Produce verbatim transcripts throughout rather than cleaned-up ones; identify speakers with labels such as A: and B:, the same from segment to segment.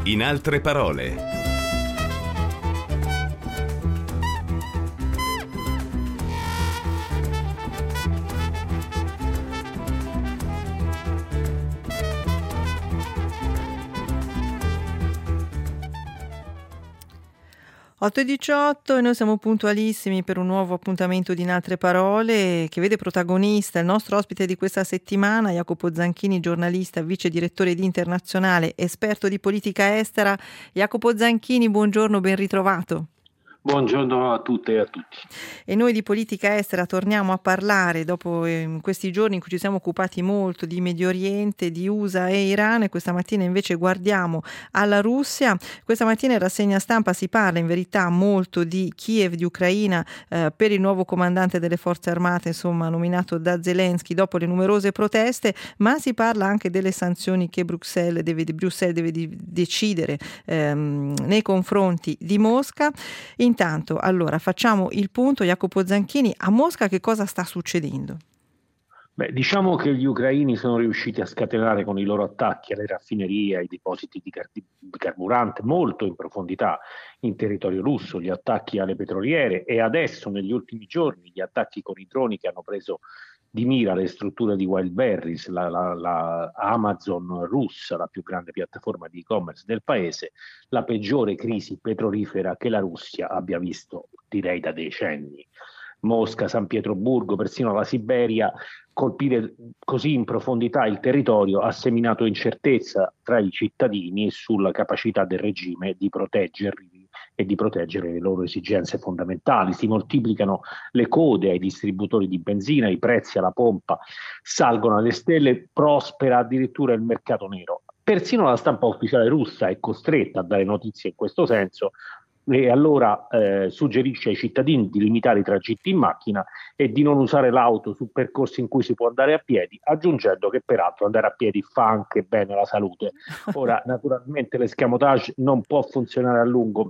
A: In altre parole.
B: otto e diciotto e noi siamo puntualissimi per un nuovo appuntamento di In altre parole che vede protagonista il nostro ospite di questa settimana, Jacopo Zanchini, giornalista, vice direttore di Internazionale, esperto di politica estera. Jacopo Zanchini, buongiorno, ben ritrovato.
C: Buongiorno a tutte e a tutti.
B: E noi di politica estera torniamo a parlare dopo eh, questi giorni in cui ci siamo occupati molto di Medio Oriente, di U S A e Iran, e questa mattina invece guardiamo alla Russia. Questa mattina in rassegna stampa si parla in verità molto di Kiev, di Ucraina, eh, per il nuovo comandante delle forze armate, insomma nominato da Zelensky dopo le numerose proteste, ma si parla anche delle sanzioni che Bruxelles deve, Bruxelles deve di, decidere ehm, nei confronti di Mosca. In Intanto, allora, facciamo il punto. Jacopo Zanchini, a Mosca che cosa sta succedendo?
C: Beh, diciamo che gli ucraini sono riusciti a scatenare con i loro attacchi alle raffinerie, ai depositi di, car- di carburante molto in profondità in territorio russo, gli attacchi alle petroliere e adesso negli ultimi giorni gli attacchi con i droni che hanno preso di mira le strutture di Wildberries, la, la, la Amazon russa, la più grande piattaforma di e-commerce del paese, la peggiore crisi petrolifera che la Russia abbia visto, direi, da decenni. Mosca, San Pietroburgo, persino la Siberia, colpire così in profondità il territorio ha seminato incertezza tra i cittadini sulla capacità del regime di proteggerli e di proteggere le loro esigenze fondamentali. Si moltiplicano le code ai distributori di benzina, i prezzi alla pompa salgono alle stelle, prospera addirittura il mercato nero. Persino la stampa ufficiale russa è costretta a dare notizie in questo senso e allora eh, suggerisce ai cittadini di limitare i tragitti in macchina e di non usare l'auto su percorsi in cui si può andare a piedi, aggiungendo che peraltro andare a piedi fa anche bene alla salute. Ora, naturalmente l'escamotage non può funzionare a lungo,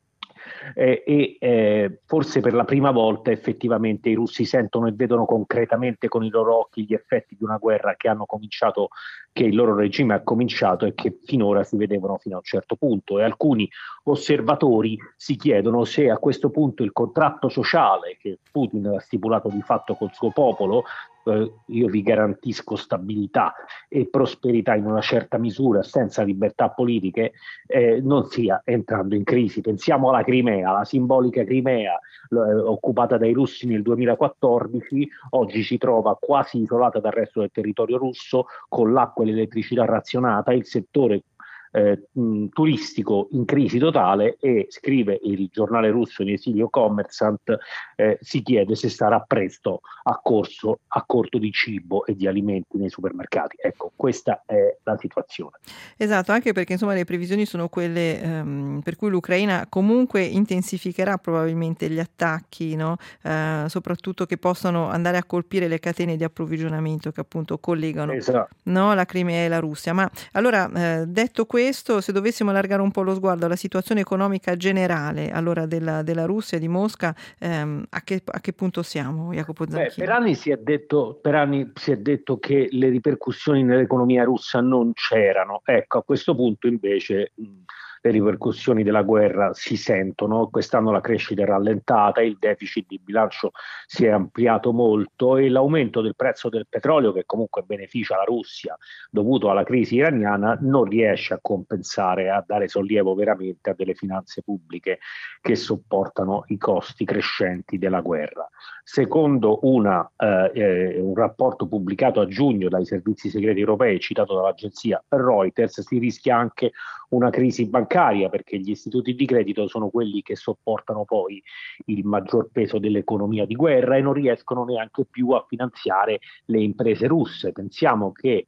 C: Eh, e eh, forse per la prima volta effettivamente i russi sentono e vedono concretamente con i loro occhi gli effetti di una guerra che hanno cominciato, che il loro regime ha cominciato e che finora si vedevano fino a un certo punto, e alcuni osservatori si chiedono se a questo punto il contratto sociale che Putin ha stipulato di fatto col suo popolo, eh, io vi garantisco stabilità e prosperità in una certa misura senza libertà politiche, eh, non stia entrando in crisi. Pensiamo alla Crimea, la simbolica Crimea eh, occupata dai russi nel duemilaquattordici, oggi si trova quasi isolata dal resto del territorio russo, con l'acqua e l'elettricità razionata, il settore Eh, mh, turistico in crisi totale, e scrive il giornale russo in esilio Kommersant, eh, si chiede se sarà presto a corso a corto di cibo e di alimenti nei supermercati. Ecco, questa è la situazione.
B: Esatto, anche perché insomma le previsioni sono quelle ehm, per cui l'Ucraina comunque intensificherà probabilmente gli attacchi, no? Eh, soprattutto che possono andare a colpire le catene di approvvigionamento che appunto collegano,
C: esatto.
B: no, la Crimea e la Russia. Ma allora, eh, detto questo, se dovessimo allargare un po' lo sguardo alla situazione economica generale allora della, della Russia, di Mosca, ehm, a, che, a che punto siamo, Jacopo Zanchini?
C: Beh, per anni si è detto, per anni si è detto che le ripercussioni nell'economia russa non c'erano. Ecco, a questo punto invece mh, le ripercussioni della guerra si sentono. Quest'anno la crescita è rallentata, il deficit di bilancio si è ampliato molto e l'aumento del prezzo del petrolio, che comunque beneficia la Russia dovuto alla crisi iraniana, non riesce a compensare, a dare sollievo veramente a delle finanze pubbliche che sopportano i costi crescenti della guerra. Secondo una, eh, eh, un rapporto pubblicato a giugno dai servizi segreti europei, citato dall'agenzia Reuters, si rischia anche una crisi bancaria, perché gli istituti di credito sono quelli che sopportano poi il maggior peso dell'economia di guerra e non riescono neanche più a finanziare le imprese russe. Pensiamo che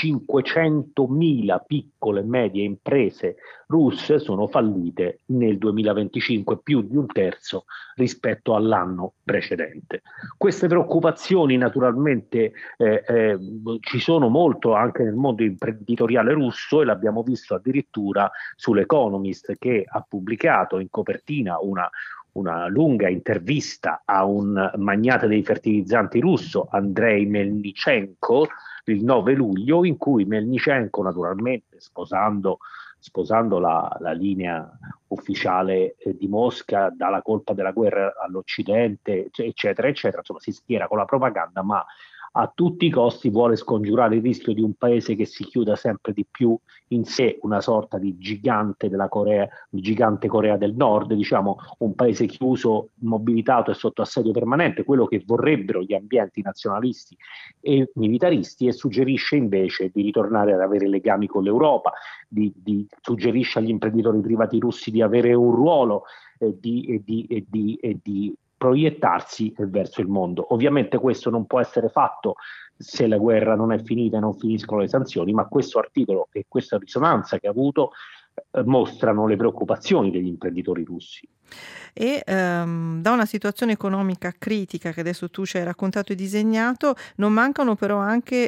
C: cinquecentomila piccole e medie imprese russe sono fallite nel duemilaventicinque, più di un terzo rispetto all'anno precedente. Queste preoccupazioni naturalmente eh, eh, ci sono molto anche nel mondo imprenditoriale russo, e l'abbiamo visto addirittura sull'Economist, che ha pubblicato in copertina una una lunga intervista a un magnate dei fertilizzanti russo, Andrei Melnichenko, il nove luglio, in cui Melnychenko, naturalmente sposando, sposando la, la linea ufficiale eh, di Mosca, dà la colpa della guerra all'Occidente, eccetera, eccetera, insomma si schiera con la propaganda, ma a tutti i costi vuole scongiurare il rischio di un paese che si chiuda sempre di più in sé, una sorta di gigante della Corea, di gigante Corea del Nord, diciamo un paese chiuso, mobilitato e sotto assedio permanente, quello che vorrebbero gli ambienti nazionalisti e militaristi, e suggerisce invece di ritornare ad avere legami con l'Europa, di, di, suggerisce agli imprenditori privati russi di avere un ruolo eh, di, e di, e di, e di proiettarsi verso il mondo. Ovviamente questo non può essere fatto se la guerra non è finita e non finiscono le sanzioni, ma questo articolo e questa risonanza che ha avuto eh, mostrano le preoccupazioni degli imprenditori russi.
B: E ehm, da una situazione economica critica che adesso tu ci hai raccontato e disegnato, non mancano però anche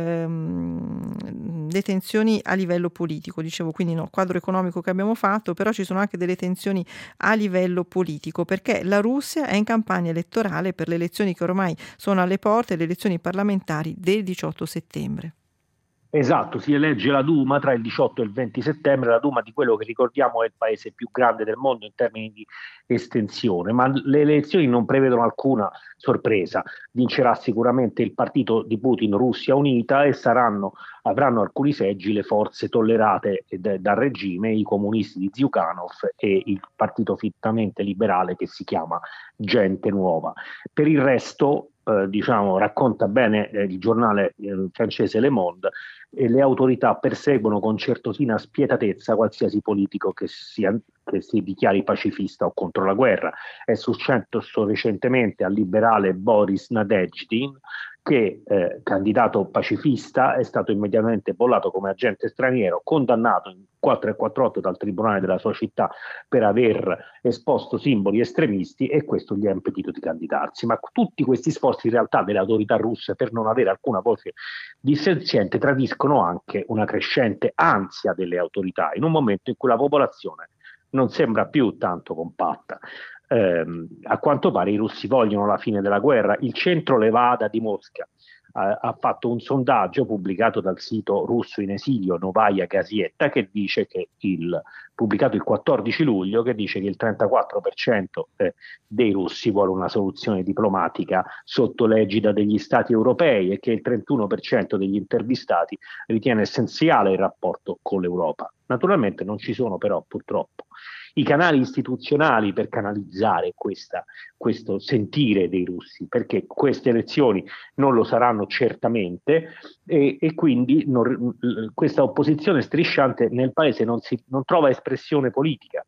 B: ehm, le tensioni a livello politico. Dicevo, quindi no, quadro economico che abbiamo fatto, però ci sono anche delle tensioni a livello politico, perché la Russia è in campagna elettorale per le elezioni che ormai sono alle porte, le elezioni parlamentari del diciotto settembre.
C: Esatto, si elegge la Duma tra il diciotto e il venti settembre, la Duma di quello che ricordiamo è il paese più grande del mondo in termini di estensione, ma le elezioni non prevedono alcuna sorpresa. Vincerà sicuramente il partito di Putin, Russia Unita, e saranno, avranno alcuni seggi le forze tollerate de, dal regime, i comunisti di Zyuganov e il partito fittamente liberale che si chiama Gente Nuova. Per il resto, eh, diciamo, racconta bene eh, il giornale eh, francese Le Monde, e le autorità perseguono con certosina spietatezza qualsiasi politico che, sia, che si dichiari pacifista o contro la guerra. È successo recentemente al liberale Boris Nadejdin, che eh, candidato pacifista è stato immediatamente bollato come agente straniero, condannato in quattrocentoquarantotto dal tribunale della sua città per aver esposto simboli estremisti, e questo gli ha impedito di candidarsi. Ma tutti questi sforzi in realtà delle autorità russe per non avere alcuna voce dissenziente tradiscono anche una crescente ansia delle autorità in un momento in cui la popolazione non sembra più tanto compatta. Eh, a quanto pare i russi vogliono la fine della guerra. Il centro Levada di Mosca eh, ha fatto un sondaggio pubblicato dal sito russo in esilio Novaya Gazeta, che dice che il pubblicato il quattordici luglio, che dice che il trentaquattro per cento eh, dei russi vuole una soluzione diplomatica sotto l'egida degli stati europei, e che il trentuno per cento degli intervistati ritiene essenziale il rapporto con l'Europa. Naturalmente non ci sono però purtroppo i canali istituzionali per canalizzare questa, questo sentire dei russi, perché queste elezioni non lo saranno certamente, e, e quindi non, questa opposizione strisciante nel paese non, si, non trova espressione politica,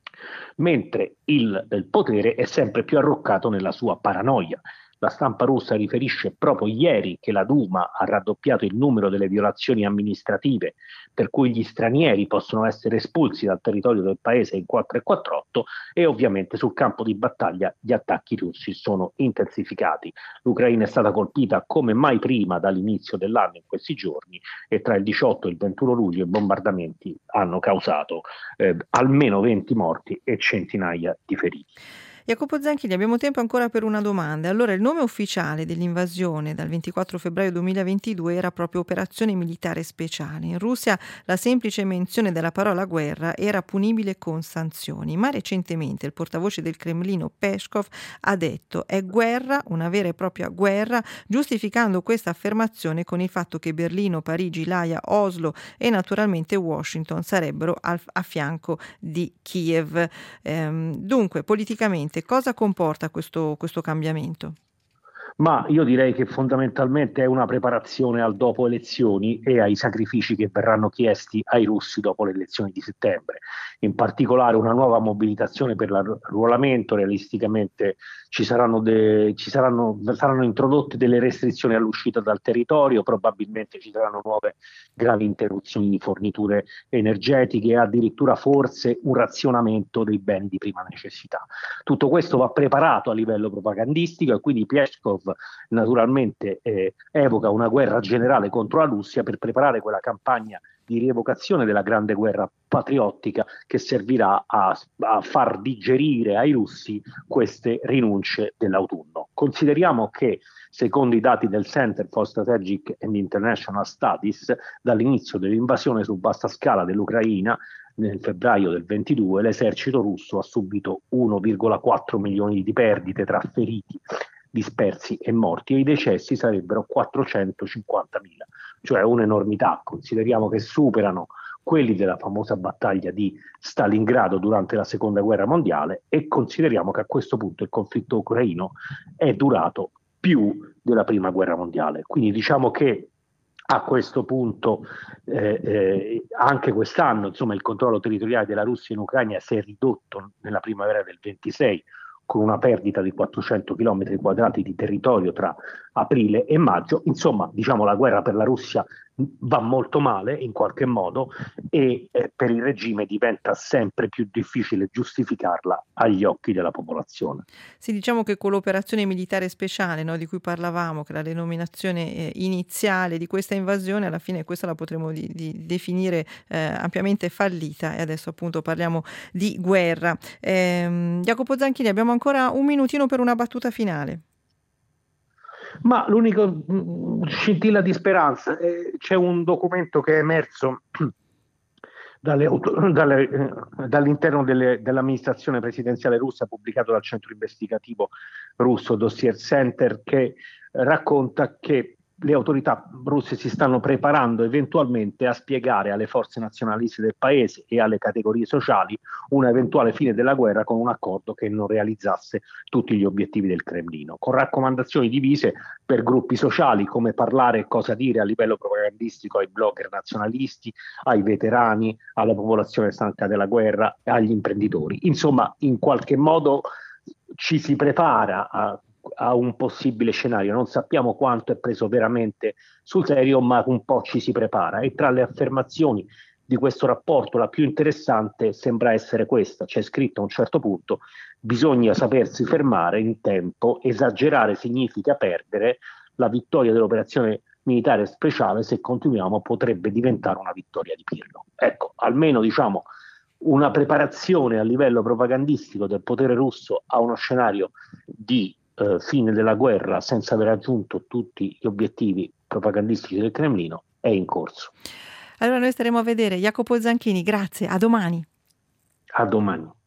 C: mentre il, il potere è sempre più arroccato nella sua paranoia. La stampa russa riferisce proprio ieri che la Duma ha raddoppiato il numero delle violazioni amministrative per cui gli stranieri possono essere espulsi dal territorio del paese in quattrocentoquarantotto, e ovviamente sul campo di battaglia gli attacchi russi sono intensificati. L'Ucraina è stata colpita come mai prima dall'inizio dell'anno in questi giorni, e tra il diciotto e il ventuno luglio i bombardamenti hanno causato eh, almeno venti morti e centinaia di feriti.
B: Jacopo Zanchini, abbiamo tempo ancora per una domanda. Allora, il nome ufficiale dell'invasione dal ventiquattro febbraio duemilaventidue era proprio Operazione Militare Speciale. In Russia la semplice menzione della parola guerra era punibile con sanzioni, ma recentemente il portavoce del Cremlino Peskov ha detto è guerra, una vera e propria guerra, giustificando questa affermazione con il fatto che Berlino, Parigi, L'Aia, Oslo e naturalmente Washington sarebbero al, a fianco di Kiev. Ehm, dunque, politicamente cosa comporta questo, questo cambiamento?
C: Ma io direi che fondamentalmente è una preparazione al dopo elezioni e ai sacrifici che verranno chiesti ai russi dopo le elezioni di settembre. In particolare una nuova mobilitazione per l'arruolamento. Realisticamente ci saranno, de, ci saranno, saranno introdotte delle restrizioni all'uscita dal territorio, probabilmente ci saranno nuove gravi interruzioni di forniture energetiche e addirittura forse un razionamento dei beni di prima necessità. Tutto questo va preparato a livello propagandistico, e quindi Peskov Azov naturalmente eh, evoca una guerra generale contro la Russia per preparare quella campagna di rievocazione della grande guerra patriottica che servirà a, a far digerire ai russi queste rinunce dell'autunno. Consideriamo che, secondo i dati del Center for Strategic and International Studies, dall'inizio dell'invasione su vasta scala dell'Ucraina, nel febbraio del ventidue, l'esercito russo ha subito uno virgola quattro milioni di perdite tra feriti, dispersi e morti, e i decessi sarebbero quattrocentocinquantamila, cioè un'enormità. Consideriamo che superano quelli della famosa battaglia di Stalingrado durante la seconda guerra mondiale, e consideriamo che a questo punto il conflitto ucraino è durato più della prima guerra mondiale. Quindi diciamo che a questo punto eh, eh, anche quest'anno, insomma, il controllo territoriale della Russia in Ucraina si è ridotto nella primavera del ventisei, con una perdita di quattrocento chilometri quadrati di territorio tra aprile e maggio. Insomma, diciamo, la guerra per la Russia va molto male in qualche modo, e eh, per il regime diventa sempre più difficile giustificarla agli occhi della popolazione.
B: Sì, diciamo che con l'operazione militare speciale, no, di cui parlavamo, che è la denominazione eh, iniziale di questa invasione, alla fine questa la potremo di, di definire eh, ampiamente fallita, e adesso appunto parliamo di guerra. Eh, Jacopo Zanchini, abbiamo ancora un minutino per una battuta finale.
C: Ma l'unica scintilla di speranza, eh, c'è un documento che è emerso dalle, dalle, eh, dall'interno delle, dell'amministrazione presidenziale russa, pubblicato dal centro investigativo russo Dossier Center, che racconta che le autorità russe si stanno preparando eventualmente a spiegare alle forze nazionaliste del paese e alle categorie sociali una eventuale fine della guerra con un accordo che non realizzasse tutti gli obiettivi del Cremlino, con raccomandazioni divise per gruppi sociali, come parlare e cosa dire a livello propagandistico ai blogger nazionalisti, ai veterani, alla popolazione stanca della guerra e agli imprenditori. Insomma, in qualche modo ci si prepara a a un possibile scenario. Non sappiamo quanto è preso veramente sul serio, ma un po' ci si prepara, e tra le affermazioni di questo rapporto la più interessante sembra essere questa. C'è scritto a un certo punto: bisogna sapersi fermare in tempo, esagerare significa perdere, la vittoria dell'operazione militare speciale, se continuiamo, potrebbe diventare una vittoria di Pirro. Ecco, almeno diciamo una preparazione a livello propagandistico del potere russo a uno scenario di Eh, fine della guerra senza aver raggiunto tutti gli obiettivi propagandistici del Cremlino è in corso.
B: Allora noi staremo a vedere. Jacopo Zanchini, grazie, a domani.
C: A domani.